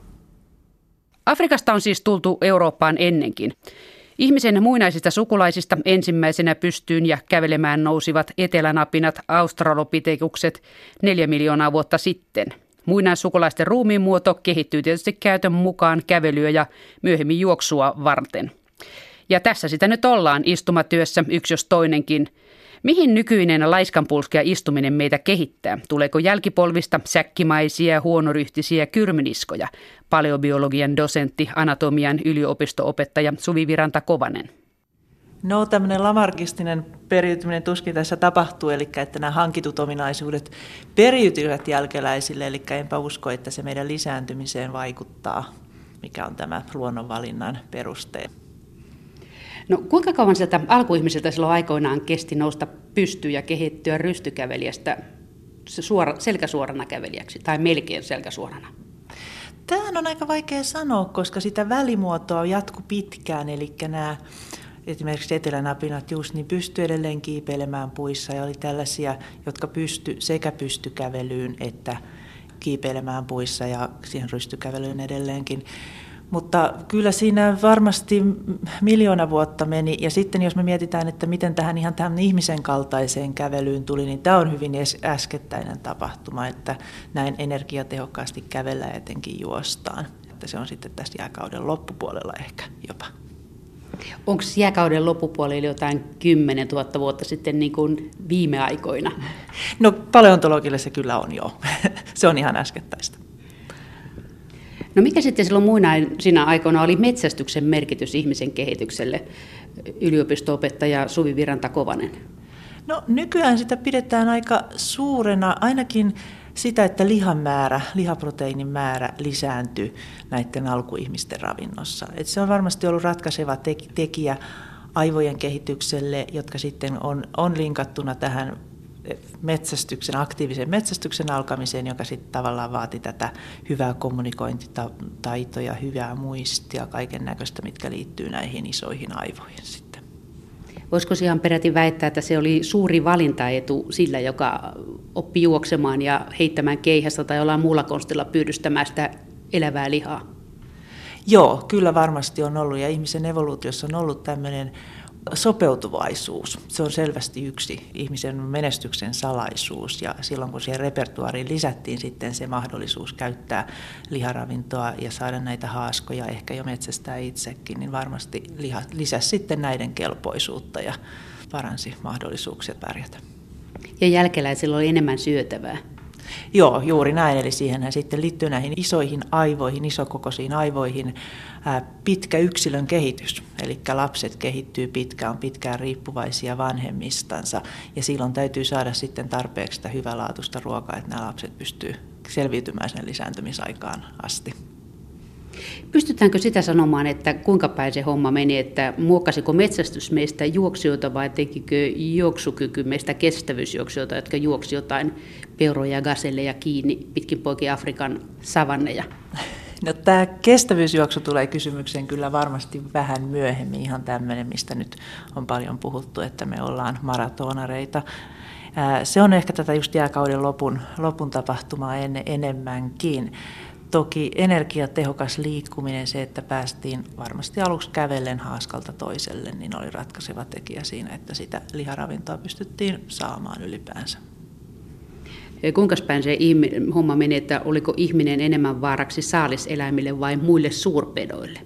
Afrikasta on siis tultu Eurooppaan ennenkin. Ihmisen muinaisista sukulaisista ensimmäisenä pystyyn ja kävelemään nousivat etelänapinat australopithecukset neljä miljoonaa vuotta sitten. Muinaissukulaisten ruumiin muoto kehittyy tietysti käytön mukaan kävelyä ja myöhemmin juoksua varten. Ja tässä sitä nyt ollaan istumatyössä yksi jos toinenkin. Mihin nykyinen laiskanpulskea istuminen meitä kehittää? Tuleeko jälkipolvista säkkimaisia, huonoryhtisiä kyrmyniskoja? Paleobiologian dosentti, anatomian yliopisto-opettaja Suvi Viranta-Kovanen. No tämmöinen lamarkistinen periytyminen tuskin tässä tapahtuu, eli että nämä hankitut ominaisuudet periytyvät jälkeläisille, eli enpä usko, että se meidän lisääntymiseen vaikuttaa, mikä on tämä luonnonvalinnan peruste. No kuinka kauan sieltä alkuihmisiltä silloin aikoinaan kesti nousta pystyyn ja kehittyä rystykävelijästä suora, selkäsuorana kävelijäksi tai melkein selkäsuorana? Tämähän on aika vaikea sanoa, koska sitä välimuotoa jatku pitkään, eli nämä esimerkiksi etelänapinat just niin pystyi edelleen kiipeilemään puissa ja oli tällaisia, jotka pysty sekä pysty kävelyyn että kiipeilemään puissa ja siihen rystykävelyyn edelleenkin. Mutta kyllä siinä varmasti miljoona vuotta meni, ja sitten jos me mietitään, että miten tähän ihan tähän ihmisen kaltaiseen kävelyyn tuli, niin tämä on hyvin äskettäinen tapahtuma, että näin energiatehokkaasti kävellään ja etenkin juostaan. Että se on sitten tässä jääkauden loppupuolella ehkä jopa. Onko jääkauden loppupuolella jotain kymmenen tuhatta vuotta sitten niin kuin viime aikoina? No paleontologille se kyllä on jo. Se on ihan äskettäistä. No mikä sitten silloin muinaisina aikoina oli metsästyksen merkitys ihmisen kehitykselle, yliopisto-opettaja Suvi Viranta-Kovanen? No nykyään sitä pidetään aika suurena, ainakin sitä, että lihan määrä, lihaproteiinin määrä lisääntyy näiden alkuihmisten ravinnossa. Et se on varmasti ollut ratkaiseva tekijä aivojen kehitykselle, jotka sitten on, on linkattuna tähän metsästyksen, aktiivisen metsästyksen alkamiseen, joka sitten tavallaan vaati tätä hyvää kommunikointitaitoa ja hyvää muistia, kaiken näköistä, mitkä liittyy näihin isoihin aivoihin sitten. Voisiko ihan peräti väittää, että se oli suuri valintaetu sillä, joka oppi juoksemaan ja heittämään keihästä tai jollain muulla konstilla pyydystämään sitä elävää lihaa? Joo, kyllä varmasti on ollut, ja ihmisen evoluutiossa on ollut tämmöinen sopeutuvaisuus. Se on selvästi yksi ihmisen menestyksen salaisuus, ja silloin kun siihen repertuaariin lisättiin sitten se mahdollisuus käyttää liharavintoa ja saada näitä haaskoja, ehkä jo metsästää itsekin, niin varmasti liha lisäsi sitten näiden kelpoisuutta ja paransi mahdollisuuksia pärjätä. Ja jälkeläisillä oli enemmän syötävää. Joo, juuri näin. Eli siihenhän sitten liittyy näihin isoihin aivoihin, isokokoisiin aivoihin ää, pitkä yksilön kehitys. Eli lapset kehittyy pitkään, on pitkään riippuvaisia vanhemmistansa. Ja silloin täytyy saada sitten tarpeeksi sitä hyvälaatuista ruokaa, että nämä lapset pystyy selviytymään sen lisääntymisaikaan asti. Pystytäänkö sitä sanomaan, että kuinka päin se homma meni, että muokkasiko metsästys meistä juoksijoita vai tekikö juoksukyky meistä kestävyysjuoksijoita, jotka juoksi jotain peuroja ja gaselleja kiinni pitkin poikin Afrikan savanneja? No, tämä kestävyysjuoksu tulee kysymykseen kyllä varmasti vähän myöhemmin, ihan tämmöinen, mistä nyt on paljon puhuttu, että me ollaan maratonareita. Se on ehkä tätä just jääkauden lopun, lopun tapahtumaa en, enemmänkin. Toki energiatehokas liikkuminen, se, että päästiin varmasti aluksi kävellen haaskalta toiselle, niin oli ratkaiseva tekijä siinä, että sitä liharavintoa pystyttiin saamaan ylipäänsä. Kuinka päin se homma meni, että oliko ihminen enemmän vaaraksi saaliseläimille vai muille suurpedoille?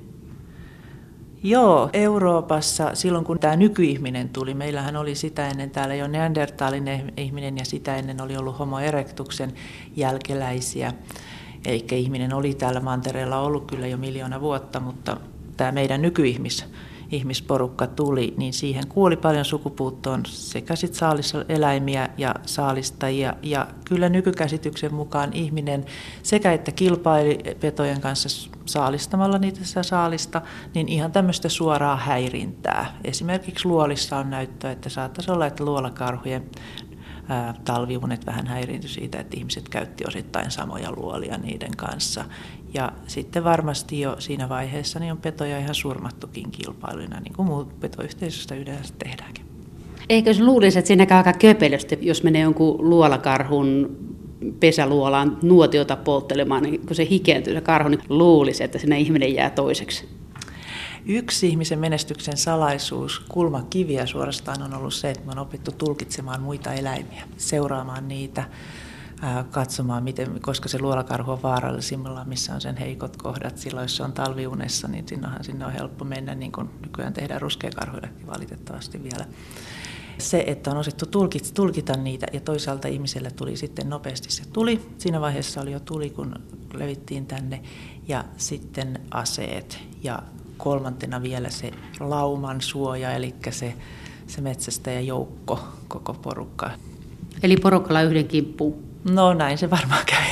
Joo, Euroopassa silloin kun tämä nykyihminen tuli, meillähän oli sitä ennen täällä jo neandertalin ihminen ja sitä ennen oli ollut Homo erectuksen jälkeläisiä. Eli ihminen oli täällä mantereella ollut kyllä jo miljoona vuotta, mutta tämä meidän nykyihmis ihmisporukka tuli, niin siihen kuoli paljon sukupuuttoon sekä sit saaliseläimiä ja saalistajia. Ja kyllä nykykäsityksen mukaan ihminen sekä että kilpaili petojen kanssa saalistamalla niitä saalista, niin ihan tämmöistä suoraa häirintää. Esimerkiksi luolissa on näyttöä, että saattaisi olla, että luolakarhujen ää, talviunet vähän häiriintyi siitä, että ihmiset käytti osittain samoja luolia niiden kanssa. Ja sitten varmasti jo siinä vaiheessa niin on petoja ihan surmattukin kilpailuina, niin kuin muut petoyhteisöstä yleensä tehdäänkin. Eikö se luulisi, että siinä käy aika köpelösti, jos menee jonkun luolakarhun pesäluolaan nuotiota polttelemaan, niin kun se hikentyy se karhu, niin luulisi, että siinä ihminen jää toiseksi. Yksi ihmisen menestyksen salaisuus, kulmakiviä suorastaan on ollut se, että me on opittu tulkitsemaan muita eläimiä, seuraamaan niitä, katsomaan, miten, koska se luolakarhu on vaarallisimmillaan, missä on sen heikot kohdat. Silloin, jos se on talviunessa, niin sinnehän sinne on helppo mennä, niin kuin nykyään tehdään ruskeakarhuillekin valitettavasti vielä. Se, että on osattu tulkita niitä ja toisaalta ihmiselle tuli sitten nopeasti se tuli. Siinä vaiheessa oli jo tuli, kun levittiin tänne ja sitten aseet ja kolmantena vielä se lauman suoja, eli se, se metsästäjäjoukko, koko porukka. Eli porukalla yhden kimppuun. No näin se varmaan käy.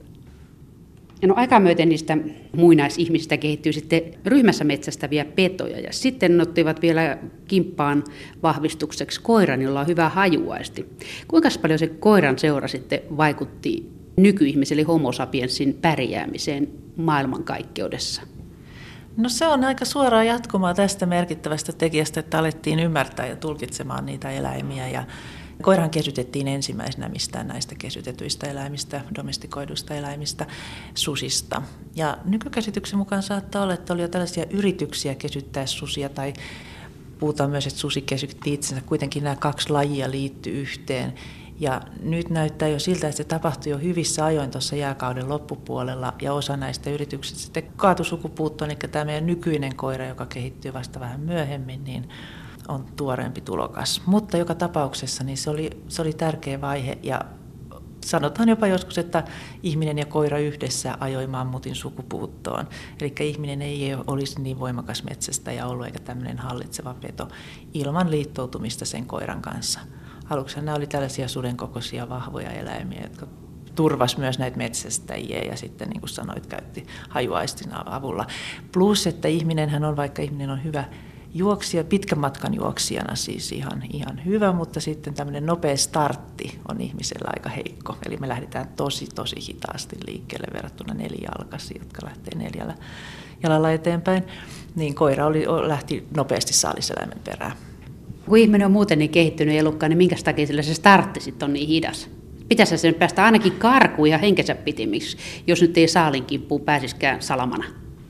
Ja no aikaa myöten niistä muinaisihmisistä kehittyy sitten ryhmässä metsästäviä petoja ja sitten ottivat vielä kimppaan vahvistukseksi koiran, jolla on hyvä hajuaisti. Kuinka paljon se koiran seura sitten vaikutti nykyihmiselle homo sapiensin pärjäämiseen maailmankaikkeudessa? No se on aika suoraa jatkumaa tästä merkittävästä tekijästä, että alettiin ymmärtää ja tulkitsemaan niitä eläimiä ja koirahan kesytettiin ensimmäisenä mistään näistä kesytetyistä eläimistä, domestikoiduista eläimistä, susista. Ja nykykäsityksen mukaan saattaa olla, että oli jo tällaisia yrityksiä kesyttää susia, tai puhutaan myös, että susi kesytti itsensä. Kuitenkin nämä kaksi lajia liittyy yhteen. Ja nyt näyttää jo siltä, että se tapahtui jo hyvissä ajoin tuossa jääkauden loppupuolella, ja osa näistä yrityksistä sitten kaatui sukupuuttoon, eli tämä meidän nykyinen koira, joka kehittyy vasta vähän myöhemmin, niin on tuoreempi tulokas. Mutta joka tapauksessa niin se, oli, se oli tärkeä vaihe ja sanotaan jopa joskus, että ihminen ja koira yhdessä ajoi mammutin sukupuuttoon. Eli ihminen ei olisi niin voimakas metsästäjä ollut eikä tämmöinen hallitseva peto ilman liittoutumista sen koiran kanssa. Aluksi nämä oli tällaisia sudenkokoisia vahvoja eläimiä, jotka turvasi myös näitä metsästäjiä ja sitten niin kuin sanoit, käytti hajuaistin avulla. Plus, että ihminenhän on, vaikka ihminen on hyvä juoksija, pitkän matkan juoksijana siis ihan, ihan hyvä, mutta sitten tämmöinen nopea startti on ihmisellä aika heikko. Eli me lähdetään tosi, tosi hitaasti liikkeelle verrattuna nelijalkaisiin, jotka lähtee neljällä jalalla eteenpäin. Niin koira oli, lähti nopeasti saaliseläimen perään. Kun ihminen on muuten niin kehittynyt elukka, niin minkä takia sillä se startti sitten on niin hidas? Pitäisi sen päästä ainakin karkuun ja henkensä pitimiksi, jos nyt ei saalin kimppuun pääsiskään salamana.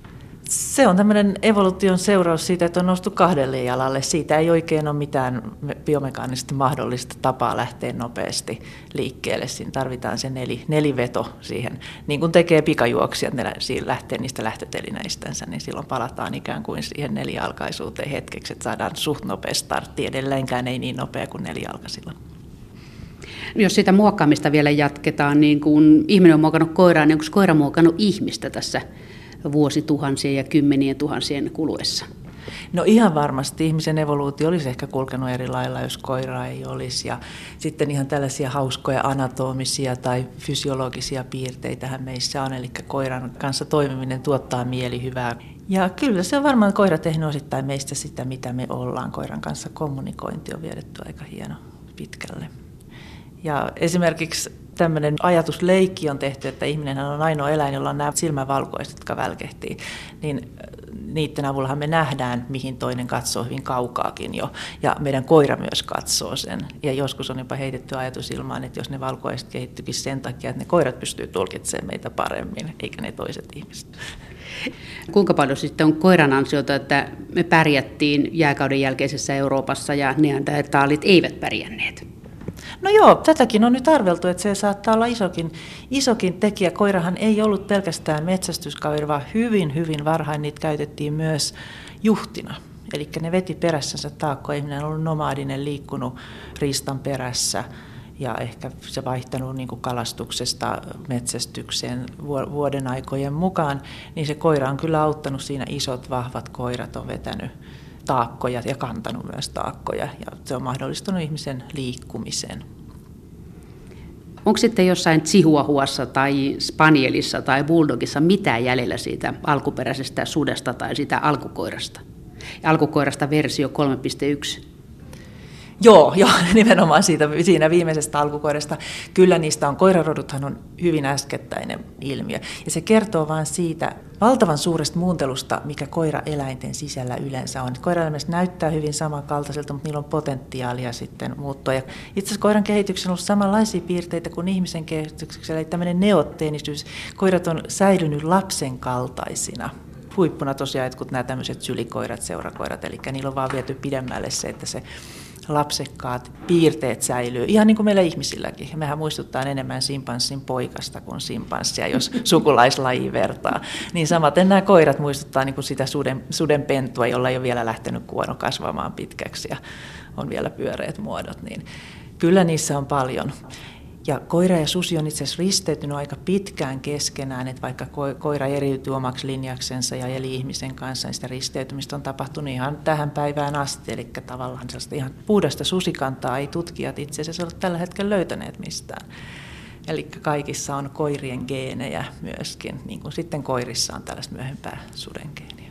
Se on tämmöinen evoluution seuraus siitä, että on noustu kahdelle jalalle. Siitä ei oikein ole mitään biomekaanisesti mahdollista tapaa lähteä nopeasti liikkeelle. Siinä tarvitaan se nel, neliveto siihen, niin kuin tekee pikajuoksijat, ne lähtee niistä lähtötelineistänsä, niin silloin palataan ikään kuin siihen nelijalkaisuuteen hetkeksi, että saadaan suht nopea startti. Edelleenkään ei niin nopea kuin nelijalkaisilla. Jos sitä muokkaamista vielä jatketaan, niin kun ihminen on muokannut koiraa, niin onko koira muokannut ihmistä tässä vuosituhansien ja kymmenien tuhansien kuluessa? No ihan varmasti ihmisen evoluutio olisi ehkä kulkenut eri lailla, jos koiraa ei olisi. Ja sitten ihan tällaisia hauskoja anatomisia tai fysiologisia piirteitähän meissä on, eli koiran kanssa toimiminen tuottaa mielihyvää. Ja kyllä se on varmaan koira tehnyt osittain meistä sitä, mitä me ollaan. Koiran kanssa kommunikointi on viedetty aika hieno pitkälle. Ja esimerkiksi tämmöinen ajatusleikki on tehty, että ihminenhän on ainoa eläin, jolla on nämä silmävalkoiset, jotka välkehtii. Niin niiden avullahan me nähdään, mihin toinen katsoo hyvin kaukaakin jo. Ja meidän koira myös katsoo sen. Ja joskus on jopa heitetty ajatus ilmaan, että jos ne valkoiset kehittyykin sen takia, että ne koirat pystyy tulkitsemaan meitä paremmin, eikä ne toiset ihmiset. Kuinka paljon sitten on koiran ansiota, että me pärjättiin jääkauden jälkeisessä Euroopassa ja neandertaalit eivät pärjänneet? No joo, tätäkin on nyt arveltu, että se saattaa olla isokin, isokin tekijä. Koirahan ei ollut pelkästään metsästyskaveri, vaan hyvin, hyvin varhain niitä käytettiin myös juhtina. Eli ne veti perässänsä taakkoa. Ihminen on ollut nomadinen, liikkunut riistan perässä ja ehkä se vaihtanut niin kuin kalastuksesta metsästykseen vuoden aikojen mukaan. Niin se koira on kyllä auttanut siinä, isot, vahvat koirat on vetänyt taakkoja ja kantanut myös taakkoja. Ja se on mahdollistanut ihmisen liikkumisen. Onko sitten jossain chihuahuassa tai spanielissa tai bulldogissa mitään jäljellä siitä alkuperäisestä sudesta tai siitä alkukoirasta? Ja alkukoirasta versio kolme piste yksi. Joo, joo, nimenomaan siitä, siinä viimeisestä alkukoirasta. Kyllä niistä on, koiraroduthan on hyvin äskettäinen ilmiö. Ja se kertoo vain siitä valtavan suuresta muuntelusta, mikä koiraeläinten sisällä yleensä on. Koiraeläimet näyttää hyvin samankaltaiselta, mutta niillä on potentiaalia sitten muuttua. Ja itse asiassa koiran kehityksessä on ollut samanlaisia piirteitä kuin ihmisen kehityksessä, eli tämmöinen neotteenisyys. Koirat on säilynyt lapsen kaltaisina. Huippuna tosiaan jotkut nämä tämmöiset sylikoirat, seurakoirat, eli niillä on vaan viety pidemmälle se, että se lapsekkaat piirteet säilyy, ihan niin kuin meillä ihmisilläkin. Mehän muistuttaa enemmän simpanssin poikasta kuin simpanssia, jos sukulaislaji vertaa. Niin samaten nämä koirat muistuttaa niin kuin sitä suden, sudenpentua, jolla ei ole vielä lähtenyt kuono kasvamaan pitkäksi ja on vielä pyöreät muodot. Niin kyllä niissä on paljon. Ja koira ja susi on itse asiassa risteytynyt aika pitkään keskenään, että vaikka koira eriytyy omaksi linjaksensa ja eli ihmisen kanssa, niin sitä risteytymistä on tapahtunut ihan tähän päivään asti. Eli tavallaan sellaista ihan puhdasta susikantaa ei tutkijat itse asiassa ole tällä hetkellä löytäneet mistään. Eli kaikissa on koirien geenejä myöskin, niin kuin sitten koirissa on tällaista myöhempää suden geeniä.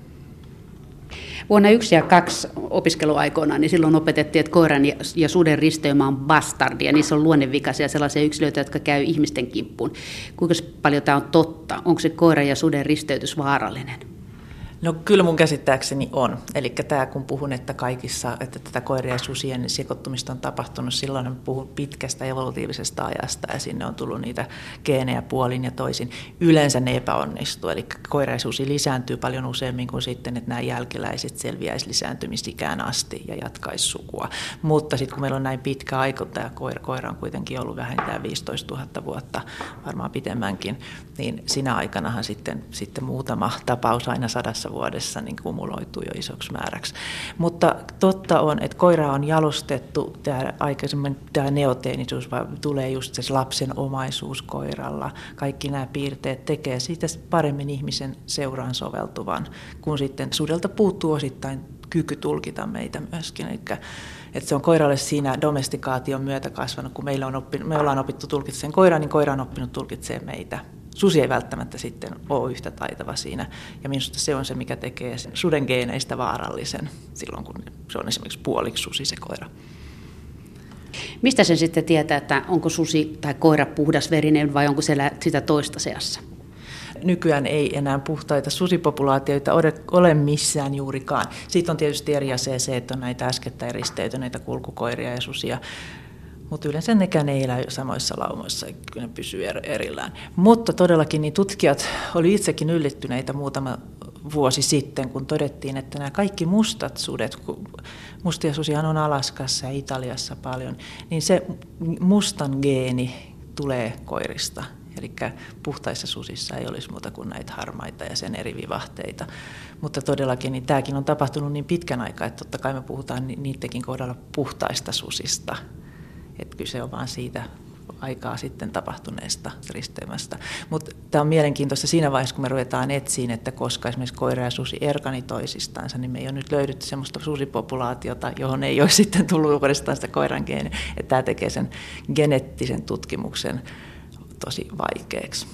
Vuonna yksi ja kaksi opiskeluaikoina, niin silloin opetettiin, että koiran ja suden risteymä on bastardi, ja niissä on luonnevikaisia sellaisia yksilöitä, jotka käy ihmisten kimppuun. Kuinka paljon tämä on totta? Onko se koiran ja suden risteytys vaarallinen? No kyllä mun käsittääkseni on. Eli tämä kun puhun, että kaikissa, että tätä koirien ja susien sekoittumista on tapahtunut, silloin puhun pitkästä evolutiivisesta ajasta ja sinne on tullut niitä geenejä puolin ja toisin. Yleensä ne epäonnistuu, eli koira ja susi lisääntyy paljon useammin kuin sitten, että nämä jälkeläiset selviäisi lisääntymisikään asti ja jatkaisi sukua. Mutta sitten kun meillä on näin pitkä aika, tämä koira, koira on kuitenkin ollut vähintään viisitoistatuhatta vuotta, varmaan pitemmänkin, niin sinä aikanahan sitten, sitten muutama tapaus aina sadassa vuodessa niin kumuloituu jo isoksi määräksi. Mutta totta on, että koira on jalostettu, tämä aikaisemmin tämä neoteenisuus tulee just se lapsen omaisuus koiralla. Kaikki nämä piirteet tekee siitä paremmin ihmisen seuraan soveltuvan, kun sitten sudelta puuttuu osittain kyky tulkita meitä myöskin. Eli että se on koiralle siinä domestikaation myötä kasvanut, kun meillä on oppinut, me ollaan opittu tulkitsemaan koiraa, niin koira on oppinut tulkitsemaan meitä. Susi ei välttämättä sitten ole yhtä taitava siinä, ja minusta se on se, mikä tekee sen suden geeneistä vaarallisen silloin, kun se on esimerkiksi puoliksi susi se koira. Mistä sen sitten tietää, että onko susi tai koira puhdasverinen vai onko siellä sitä toista seassa? Nykyään ei enää puhtaita susipopulaatioita ole missään juurikaan. Siitä on tietysti eri asia se, että on näitä äskettäin risteytyneitä kulkukoiria ja susia. Mutta yleensä nekään ei elä samoissa laumoissa, kyllä ne pysyy erillään. Mutta todellakin niin tutkijat oli itsekin yllättyneitä muutama vuosi sitten, kun todettiin, että nämä kaikki mustat sudet, mustia susihan on Alaskassa ja Italiassa paljon, niin se mustan geeni tulee koirista. Eli puhtaissa susissa ei olisi muuta kuin näitä harmaita ja sen eri vivahteita. Mutta todellakin niin tämäkin on tapahtunut niin pitkän aikaa, että totta kai me puhutaan niidenkin kohdalla puhtaista susista. Että kyse on vaan siitä aikaa sitten tapahtuneesta risteymästä. Mutta tämä on mielenkiintoista siinä vaiheessa, kun me ruvetaan etsiin, että koska esimerkiksi koira ja susi erkani toisistansa, niin me ei ole nyt löydetty sellaista susipopulaatiota, johon ei ole sitten tullut uudestaan sitä koiran geeniä. Että tämä tekee sen geneettisen tutkimuksen tosi vaikeaksi.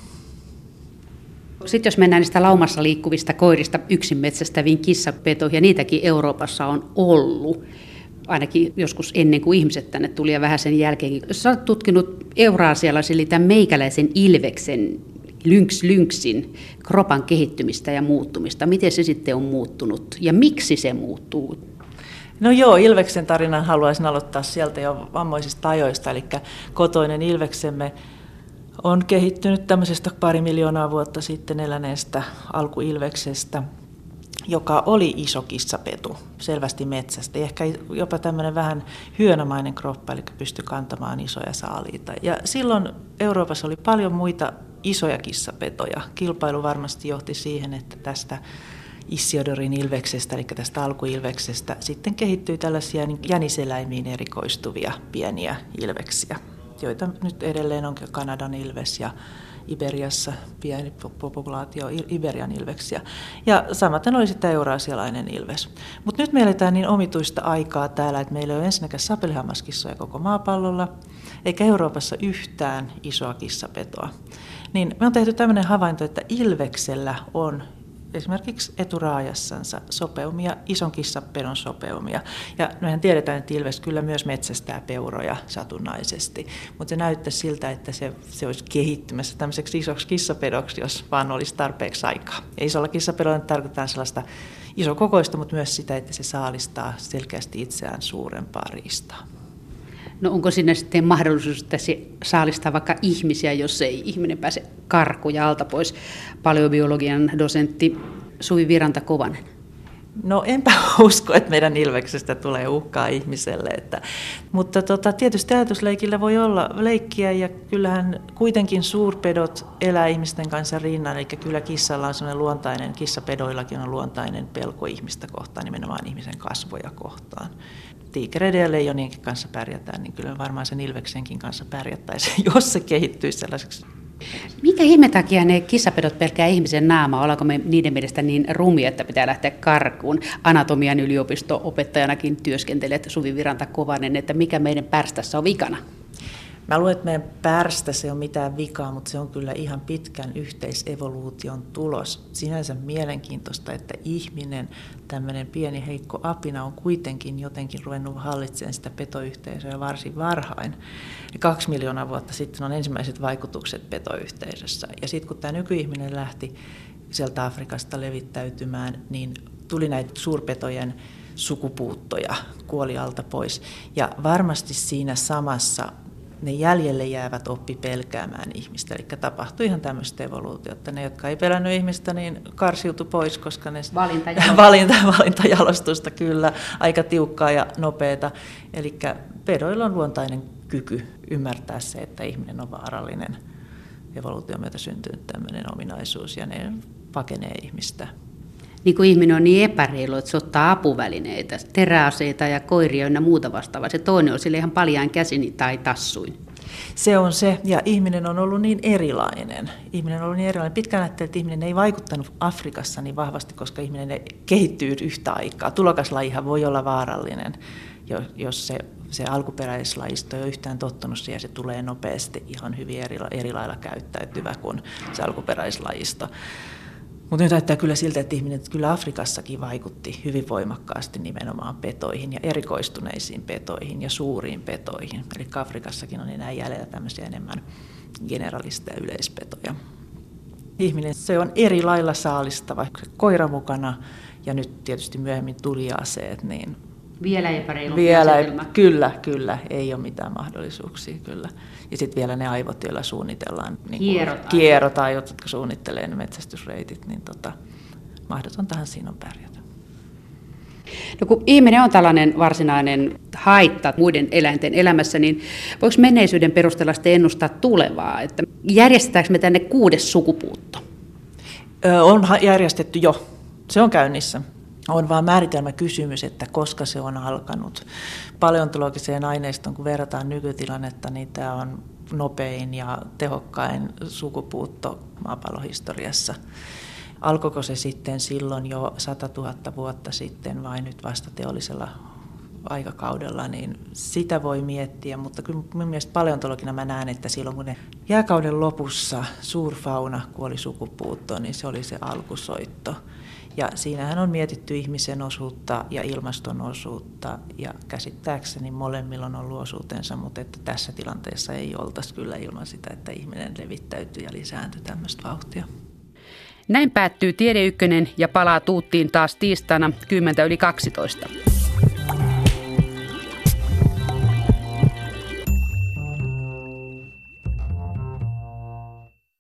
Sitten jos mennään niistä laumassa liikkuvista koirista yksin metsästäviin kissapetoihin, ja niitäkin Euroopassa on ollut, ainakin joskus ennen kuin ihmiset tänne tuli ja vähän sen jälkeenkin. Jos olet tutkinut Euraasialaisen, eli tämän meikäläisen ilveksen, lynx lynxin, kropan kehittymistä ja muuttumista, miten se sitten on muuttunut ja miksi se muuttuu? No joo, ilveksen tarinan haluaisin aloittaa sieltä jo vammoisista ajoista, eli kotoinen ilveksemme on kehittynyt tämmöisestä pari miljoonaa vuotta sitten eläneestä alkuilveksestä, joka oli iso kissapetu, selvästi metsästä, ehkä jopa tämmöinen vähän hyönämainen kroppa, eli pystyi kantamaan isoja saaliita. Ja silloin Euroopassa oli paljon muita isoja kissapetoja. Kilpailu varmasti johti siihen, että tästä Issiodorin ilveksestä, eli tästä alkuilveksestä, sitten kehittyi tällaisia jäniseläimiin erikoistuvia pieniä ilveksiä, joita nyt edelleen on Kanadan ilves ja, Iberiassa pieni populaatio Iberian ilveksiä. Ja samaten oli sitten euraasialainen ilves. Mutta nyt me eletään niin omituista aikaa täällä, että meillä ei ole ensinnäkään sapelihammaskissoja koko maapallolla, eikä Euroopassa yhtään isoa kissapetoa. Niin me on tehty tämmöinen havainto, että ilveksellä on esimerkiksi eturaajassansa sopeumia, ison kissapedon sopeumia. Ja mehän tiedetään, että ilves kyllä myös metsästää peuroja satunnaisesti, mutta se näyttää siltä, että se, se olisi kehittymässä tämmöiseksi isoksi kissapedoksi, jos vaan olisi tarpeeksi aikaa. Ja isolla kissapedolla tarkoittaa sellaista isokokoista, mutta myös sitä, että se saalistaa selkeästi itseään suurempaa riistaa. No onko sinne sitten mahdollisuus, että se saalistaa vaikka ihmisiä, jos ei ihminen pääse karkuun ja alta pois? Paleobiologian dosentti Suvi Viranta-Kovanen. No enpä usko, että meidän ilveksestä tulee uhkaa ihmiselle. Että, mutta tota, tietysti ajatusleikillä voi olla leikkiä ja kyllähän kuitenkin suurpedot elää ihmisten kanssa rinnan. Eli kyllä kissalla on sellainen luontainen, kissapedoillakin on luontainen pelko ihmistä kohtaan, nimenomaan ihmisen kasvoja kohtaan. Tiikereiden ja leijonienkin kanssa pärjätään, niin kyllä varmaan sen ilveksenkin kanssa pärjättäisiin, jos se kehittyisi sellaiseksi. Minkä ihme takia ne kissapedot pelkää ihmisen naamaa? Ollaanko me niiden mielestä niin rumia, että pitää lähteä karkuun? Anatomian yliopisto-opettajanakin työskentelet Suvi Viranta-Kovanen, että mikä meidän pärstässä on vikana? Mä luulen, että meidän pärstä se on mitään vikaa, mutta se on kyllä ihan pitkän yhteisevoluution tulos. Sinänsä mielenkiintoista, että ihminen, tämmöinen pieni heikko apina, on kuitenkin jotenkin ruvennut hallitsemaan sitä petoyhteisöä varsin varhain. Ja kaksi miljoonaa vuotta sitten on ensimmäiset vaikutukset petoyhteisössä. Ja sitten kun tämä nykyihminen lähti sieltä Afrikasta levittäytymään, niin tuli näitä suurpetojen sukupuuttoja, kuoli alta pois. Ja varmasti siinä samassa ne jäljelle jäävät oppi pelkäämään ihmistä. Eli tapahtui ihan tämmöistä evoluutiota. Ne, jotka ei pelännyt ihmistä, niin karsiutui pois, koska ne Valintajalostusta. Valinta, valintajalostusta kyllä, aika tiukkaa ja nopeata. Eli pedoilla on luontainen kyky ymmärtää se, että ihminen on vaarallinen. Evoluution myötä syntynyt tämmöinen ominaisuus ja ne pakenee ihmistä. Niin kuin ihminen on niin epäreilu, että se ottaa apuvälineitä, teräaseita ja koiria ja muuta vastaavaa. Se toinen on sille ihan paljain käsin tai tassuin. Se on se, ja ihminen on ollut niin erilainen. Ihminen on ollut niin erilainen. Pitkään ajattelin, että ihminen ei vaikuttanut Afrikassa niin vahvasti, koska ihminen kehittyy yhtä aikaa. Tulokaslajihan voi olla vaarallinen, jos se, se alkuperäislajisto ei ole yhtään tottunut siihen, se tulee nopeasti ihan hyvin eri, eri lailla käyttäytyvä kuin se alkuperäislajisto. Mutta nyt näyttää kyllä siltä, että ihminen kyllä Afrikassakin vaikutti hyvin voimakkaasti nimenomaan petoihin ja erikoistuneisiin petoihin ja suuriin petoihin. Eli Afrikassakin on enää jäljellä tämmöisiä enemmän generalisteja yleispetoja. Ihminen se on eri lailla saalistava. Koira mukana ja nyt tietysti myöhemmin tuliaseet, niin Vielä epäreilumpi vielä, asetelma. Kyllä, kyllä. Ei ole mitään mahdollisuuksia, kyllä. Ja sitten vielä ne aivot, joilla suunnitellaan. Niin Kierrot. Kierrot aivot, jotka suunnittelee ne metsästysreitit, niin tota, mahdotontahan siinä on pärjätä. No kun ihminen on tällainen varsinainen haitta muiden eläinten elämässä, niin voiko menneisyyden perusteella sitten ennustaa tulevaa? Että järjestetäänkö me tänne kuudes sukupuutto? Ö, on järjestetty jo. Se on käynnissä. On vaan määritelmäkysymys, että koska se on alkanut. Paleontologiseen aineistoon, kun verrataan nykytilannetta, niin tämä on nopein ja tehokkain sukupuutto maapallohistoriassa. Alkoiko se sitten silloin jo satatuhatta vuotta sitten vai nyt vasta teollisella aikakaudella, niin sitä voi miettiä, mutta kyllä minun mielestä paleontologina mä näen, että silloin kun ne jääkauden lopussa suurfauna kuoli sukupuuttoon, niin se oli se alkusoitto. Ja siinähän on mietitty ihmisen osuutta ja ilmaston osuutta ja käsittääkseni molemmilla on ollut osuutensa, mutta että tässä tilanteessa ei oltaisi kyllä ilman sitä, että ihminen levittäytyy ja lisääntyy tämmöistä vauhtia. Näin päättyy Tiede Ykkönen ja palaa tuuttiin taas tiistaina kymmentä yli kaksitoista.